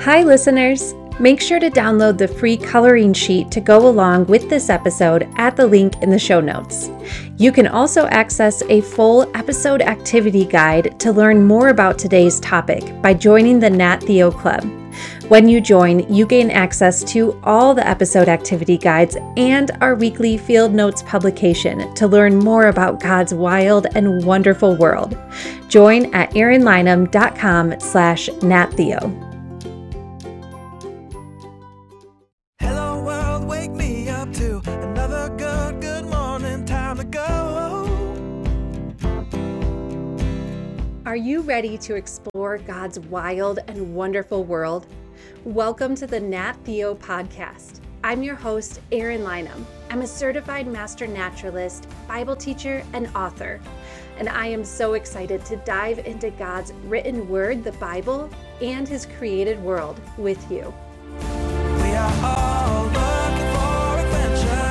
Hi, listeners! Make sure to download the free coloring sheet to go along with this episode at the link in the show notes. You can also access a full episode activity guide to learn more about today's topic by joining the Nat Theo Club. When you join, you gain access to all the episode activity guides and our weekly Field Notes publication to learn more about God's wild and wonderful world. Join at erinlynham.com/nattheo. Hello world, wake me up to another good morning, time to go. Are you ready to explore God's wild and wonderful world? Welcome to the Nat Theo podcast. I'm your host, Erin Lynham. I'm a certified master naturalist, Bible teacher, and author. And I am so excited to dive into God's written word, the Bible, and his created world with you. We are all looking for adventure.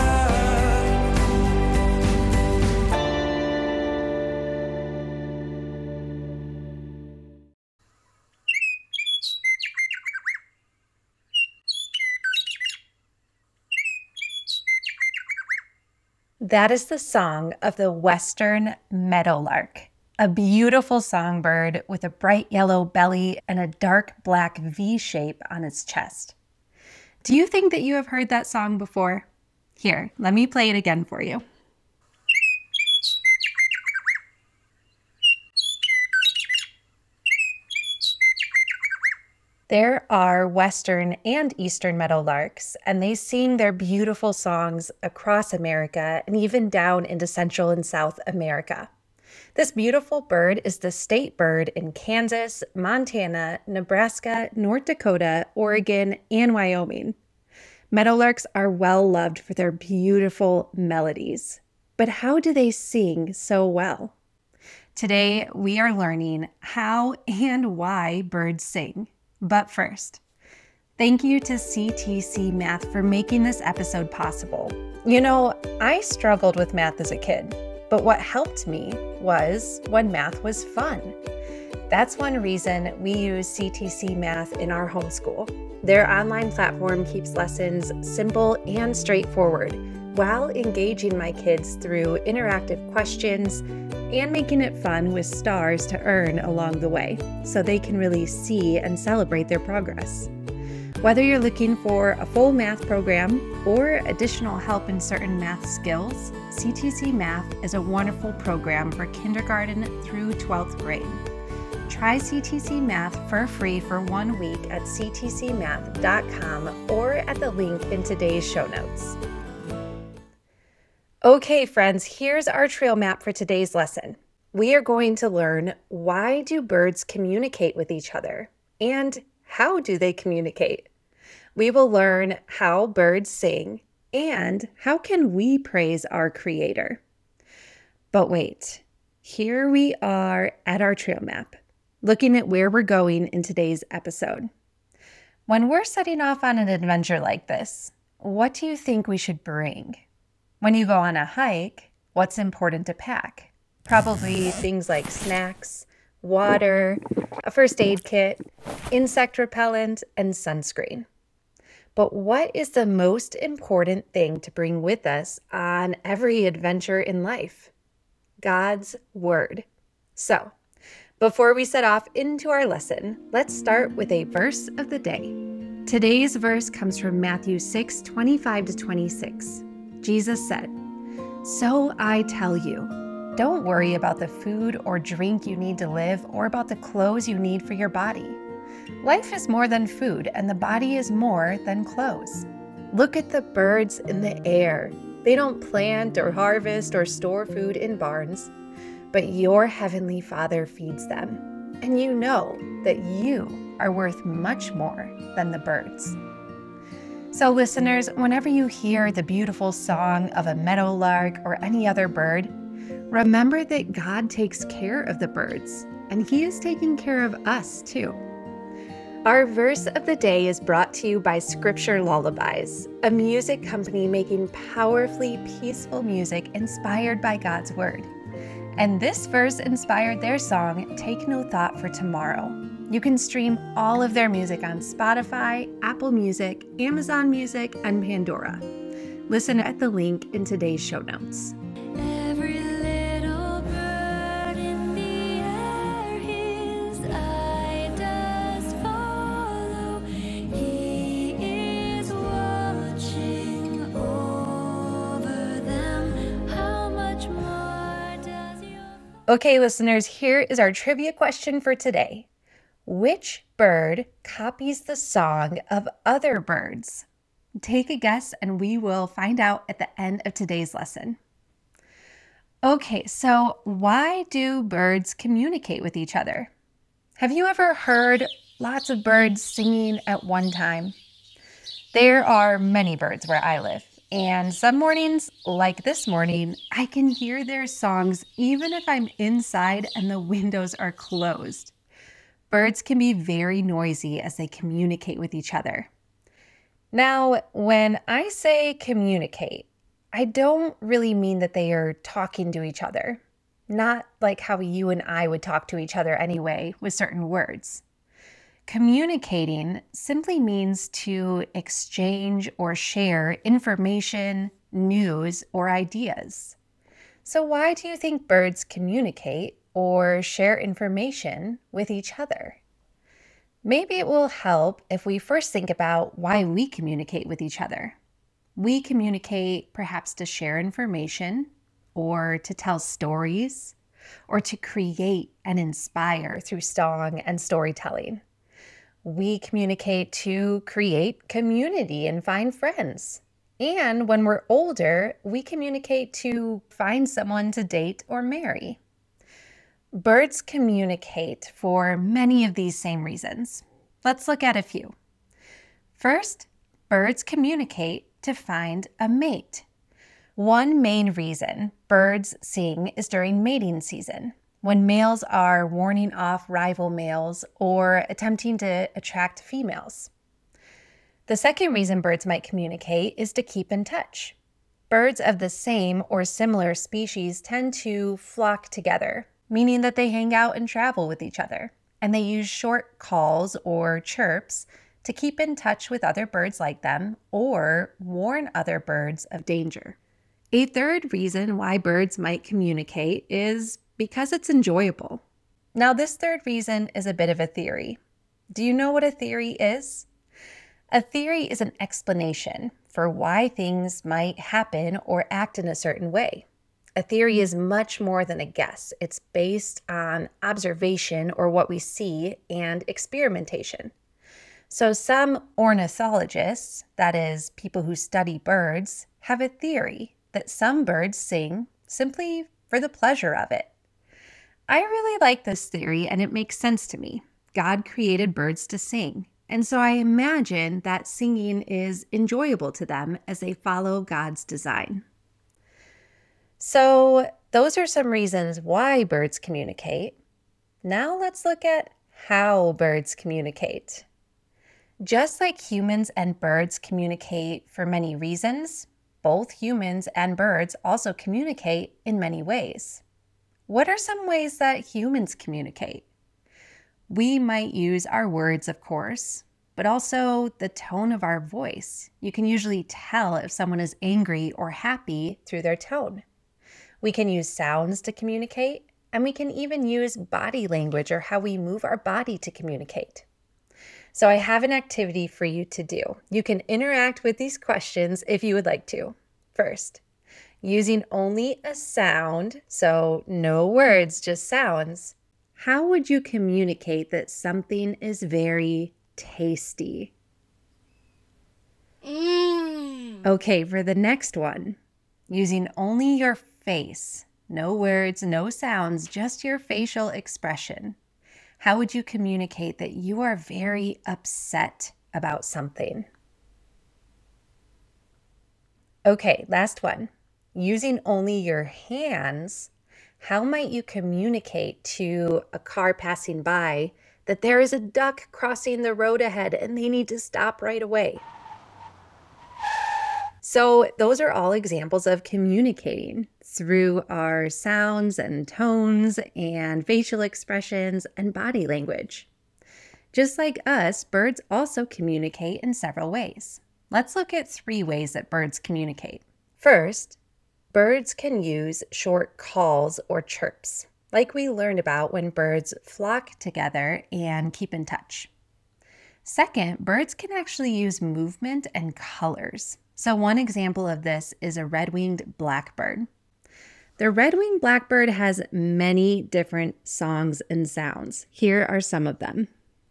That is the song of the western meadowlark, a beautiful songbird with a bright yellow belly and a dark black V shape on its chest. Do you think that you have heard that song before? Here, let me play it again for you. There are western and eastern meadowlarks, and they sing their beautiful songs across America and even down into Central and South America. This beautiful bird is the state bird in Kansas, Montana, Nebraska, North Dakota, Oregon, and Wyoming. Meadowlarks are well loved for their beautiful melodies. But how do they sing so well? Today, we are learning how and why birds sing. But first, thank you to CTC Math for making this episode possible. You know, I struggled with math as a kid, but what helped me was when math was fun. That's one reason we use CTC Math in our homeschool. Their online platform keeps lessons simple and straightforward while engaging my kids through interactive questions and making it fun with stars to earn along the way so they can really see and celebrate their progress. Whether you're looking for a full math program or additional help in certain math skills, CTC Math is a wonderful program for kindergarten through 12th grade. Try CTC Math for free for 1 week at ctcmath.com or at the link in today's show notes. Okay, friends, here's our trail map for today's lesson. We are going to learn, why do birds communicate with each other and how do they communicate? We will learn how birds sing and how can we praise our Creator. But wait, here we are at our trail map, looking at where we're going in today's episode. When we're setting off on an adventure like this, what do you think we should bring? When you go on a hike, what's important to pack? Probably things like snacks, water, a first aid kit, insect repellent, and sunscreen. But what is the most important thing to bring with us on every adventure in life? God's Word. So, before we set off into our lesson, let's start with a verse of the day. Today's verse comes from Matthew 6:25-26. Jesus said, "So I tell you, don't worry about the food or drink you need to live or about the clothes you need for your body. Life is more than food, and the body is more than clothes. Look at the birds in the air. They don't plant or harvest or store food in barns, but your heavenly Father feeds them. And you know that you are worth much more than the birds." So listeners, whenever you hear the beautiful song of a meadowlark or any other bird, remember that God takes care of the birds, and He is taking care of us too. Our verse of the day is brought to you by Scripture Lullabies, a music company making powerfully peaceful music inspired by God's Word. And this verse inspired their song, Take No Thought for Tomorrow. You can stream all of their music on Spotify, Apple Music, Amazon Music, and Pandora. Listen at the link in today's show notes. Every little bird in the air, his eye does follow. He is watching over them. How much more does your... Okay, listeners, here is our trivia question for today. Which bird copies the song of other birds? Take a guess and we will find out at the end of today's lesson. Okay, so why do birds communicate with each other? Have you ever heard lots of birds singing at one time? There are many birds where I live, and some mornings, like this morning, I can hear their songs even if I'm inside and the windows are closed. Birds can be very noisy as they communicate with each other. Now, when I say communicate, I don't really mean that they are talking to each other, not like how you and I would talk to each other anyway with certain words. Communicating simply means to exchange or share information, news, or ideas. So why do you think birds communicate or share information with each other? Maybe it will help if we first think about why we communicate with each other. We communicate perhaps to share information, or to tell stories, or to create and inspire through song and storytelling. We communicate to create community and find friends. And when we're older, we communicate to find someone to date or marry. Birds communicate for many of these same reasons. Let's look at a few. First, birds communicate to find a mate. One main reason birds sing is during mating season, when males are warning off rival males or attempting to attract females. The second reason birds might communicate is to keep in touch. Birds of the same or similar species tend to flock together, meaning that they hang out and travel with each other, and they use short calls or chirps to keep in touch with other birds like them or warn other birds of danger. A third reason why birds might communicate is because it's enjoyable. Now, this third reason is a bit of a theory. Do you know what a theory is? A theory is an explanation for why things might happen or act in a certain way. A theory is much more than a guess. It's based on observation or what we see and experimentation. So some ornithologists, that is, people who study birds, have a theory that some birds sing simply for the pleasure of it. I really like this theory and it makes sense to me. God created birds to sing, and so I imagine that singing is enjoyable to them as they follow God's design. So those are some reasons why birds communicate. Now let's look at how birds communicate. Just like humans and birds communicate for many reasons, both humans and birds also communicate in many ways. What are some ways that humans communicate? We might use our words, of course, but also the tone of our voice. You can usually tell if someone is angry or happy through their tone. We can use sounds to communicate, and we can even use body language or how we move our body to communicate. So I have an activity for you to do. You can interact with these questions if you would like to. First, using only a sound, so no words, just sounds, how would you communicate that something is very tasty? Okay, for the next one, using only your face, no words, no sounds, just your facial expression. How would you communicate that you are very upset about something? Okay, last one. Using only your hands, how might you communicate to a car passing by that there is a duck crossing the road ahead and they need to stop right away? So those are all examples of communicating through our sounds and tones and facial expressions and body language. Just like us, birds also communicate in several ways. Let's look at 3 ways that birds communicate. First, birds can use short calls or chirps, like we learned about when birds flock together and keep in touch. Second, birds can actually use movement and colors. So one example of this is a red-winged blackbird. The red-winged blackbird has many different songs and sounds. Here are some of them.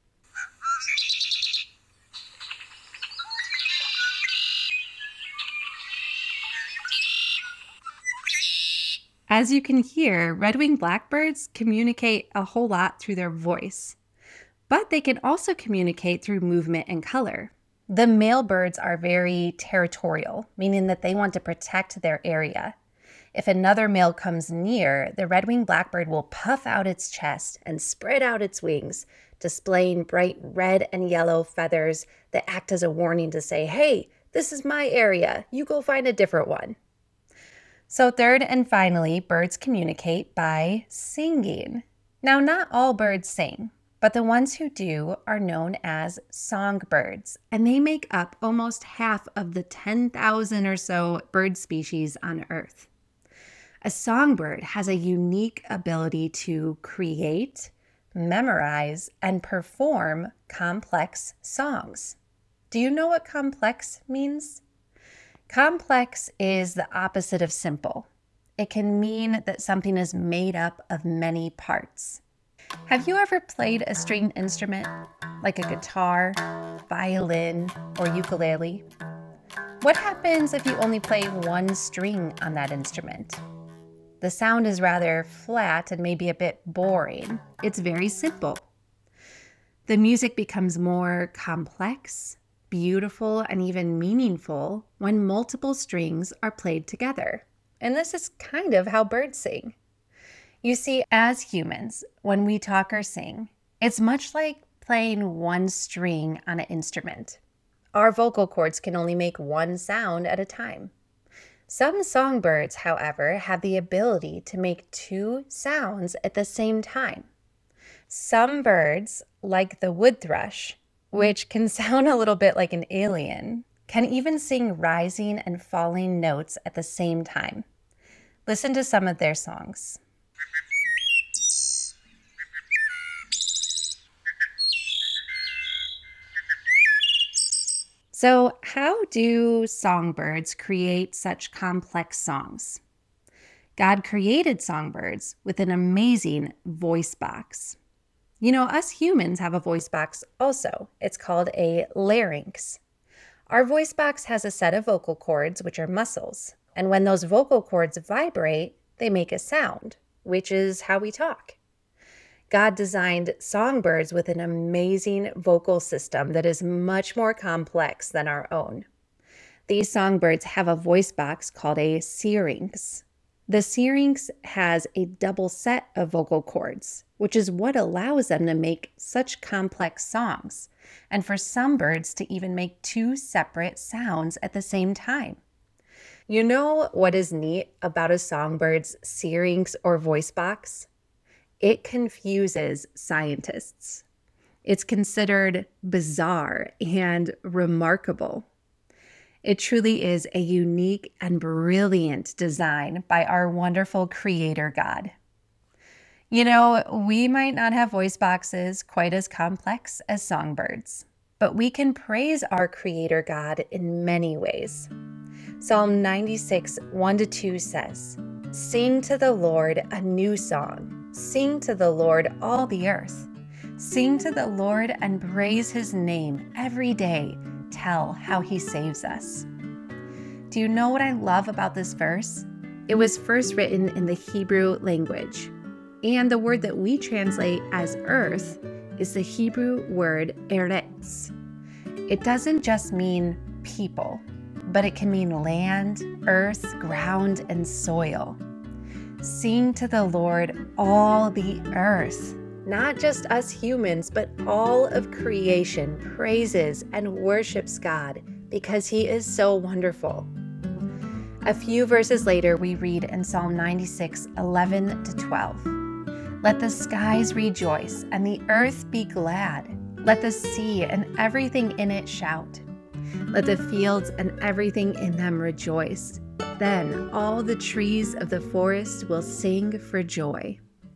As you can hear, red-winged blackbirds communicate a whole lot through their voice, but they can also communicate through movement and color. The male birds are very territorial, meaning that they want to protect their area. If another male comes near, the red-winged blackbird will puff out its chest and spread out its wings, displaying bright red and yellow feathers that act as a warning to say, "Hey, this is my area. You go find a different one." So third and finally, birds communicate by singing. Now, not all birds sing, but the ones who do are known as songbirds, and they make up almost half of the 10,000 or so bird species on Earth. A songbird has a unique ability to create, memorize, and perform complex songs. Do you know what complex means? Complex is the opposite of simple. It can mean that something is made up of many parts. Have you ever played a stringed instrument, like a guitar, violin, or ukulele? What happens if you only play one string on that instrument? The sound is rather flat and maybe a bit boring. It's very simple. The music becomes more complex, beautiful, and even meaningful when multiple strings are played together. And this is kind of how birds sing. You see, as humans, when we talk or sing, it's much like playing one string on an instrument. Our vocal cords can only make one sound at a time. Some songbirds, however, have the ability to make 2 sounds at the same time. Some birds, like the wood thrush, which can sound a little bit like an alien, can even sing rising and falling notes at the same time. Listen to some of their songs. So, how do songbirds create such complex songs? God created songbirds with an amazing voice box. You know, us humans have a voice box also. It's called a larynx. Our voice box has a set of vocal cords, which are muscles. And when those vocal cords vibrate, they make a sound, which is how we talk. God designed songbirds with an amazing vocal system that is much more complex than our own. These songbirds have a voice box called a syrinx. The syrinx has a double set of vocal cords, which is what allows them to make such complex songs, and for some birds to even make 2 separate sounds at the same time. You know what is neat about a songbird's syrinx or voice box? It confuses scientists. It's considered bizarre and remarkable. It truly is a unique and brilliant design by our wonderful Creator God. You know, we might not have voice boxes quite as complex as songbirds, but we can praise our Creator God in many ways. Psalm 96, 1-2 says, "Sing to the Lord a new song. Sing to the Lord all the earth. Sing to the Lord and praise His name every day. Tell how He saves us." Do you know what I love about this verse? It was first written in the Hebrew language, and the word that we translate as earth is the Hebrew word eretz. It doesn't just mean people, but it can mean land, earth, ground, and soil. Sing to the Lord all the earth. Not just us humans, but all of creation praises and worships God because He is so wonderful. A few verses later, we read in Psalm 96, 11-12, "Let the skies rejoice and the earth be glad. Let the sea and everything in it shout. Let the fields and everything in them rejoice. Then all the trees of the forest will sing for joy.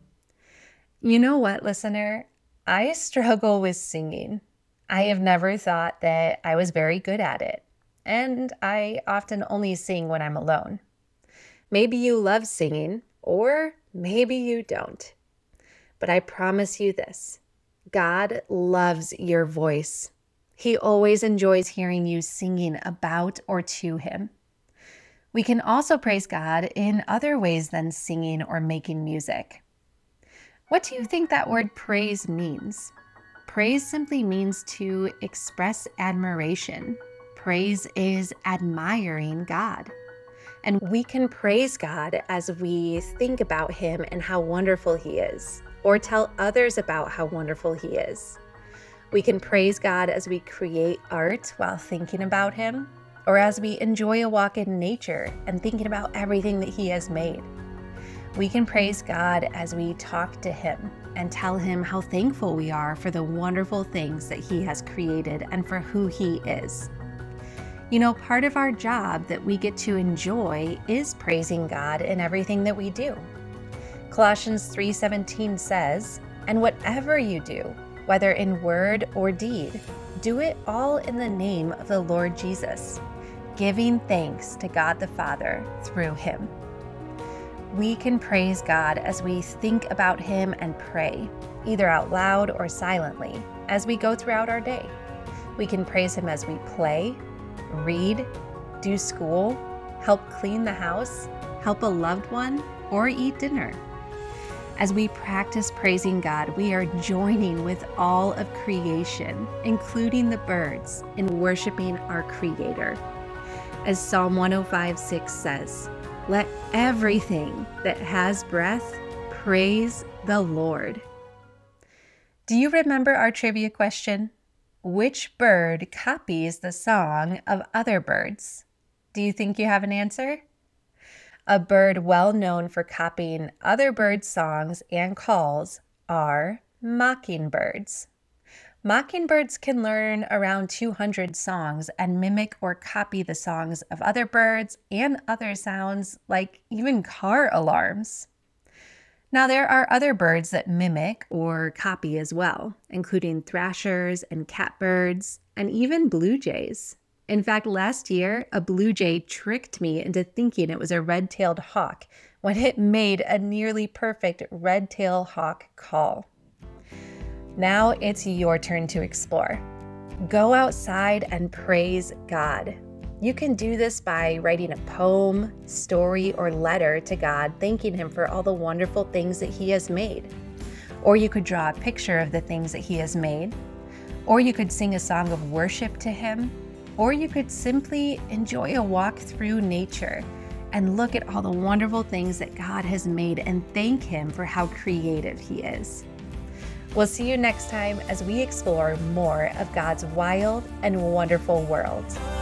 You know what, listener? I struggle with singing. I have never thought that I was very good at it, and I often only sing when I'm alone. Maybe you love singing, or maybe you don't. But I promise you this, God loves your voice. He always enjoys hearing you singing about or to Him. We can also praise God in other ways than singing or making music. What do you think that word praise means? Praise simply means to express admiration. Praise is admiring God. And we can praise God as we think about Him and how wonderful He is, or tell others about how wonderful He is. We can praise God as we create art while thinking about Him, or as we enjoy a walk in nature and thinking about everything that He has made. We can praise God as we talk to Him and tell Him how thankful we are for the wonderful things that He has created and for who He is. You know, part of our job that we get to enjoy is praising God in everything that we do. Colossians 3:17 says, "And whatever you do, whether in word or deed, do it all in the name of the Lord Jesus, giving thanks to God the Father through Him." We can praise God as we think about Him and pray, either out loud or silently, as we go throughout our day. We can praise Him as we play, read, do school, help clean the house, help a loved one, or eat dinner. As we practice praising God, we are joining with all of creation, including the birds, in worshiping our Creator. As Psalm 105:6 says, "Let everything that has breath praise the Lord." Do you remember our trivia question? Which bird copies the song of other birds? Do you think you have an answer? A bird well known for copying other birds' songs and calls are mockingbirds. Mockingbirds can learn around 200 songs and mimic or copy the songs of other birds and other sounds, like even car alarms. Now, there are other birds that mimic or copy as well, including thrashers and catbirds, and even blue jays. In fact, last year, a blue jay tricked me into thinking it was a red-tailed hawk when it made a nearly perfect red-tailed hawk call. Now it's your turn to explore. Go outside and praise God. You can do this by writing a poem, story, or letter to God, thanking Him for all the wonderful things that He has made. Or you could draw a picture of the things that He has made. Or you could sing a song of worship to Him. Or you could simply enjoy a walk through nature and look at all the wonderful things that God has made and thank Him for how creative He is. We'll see you next time as we explore more of God's wild and wonderful world.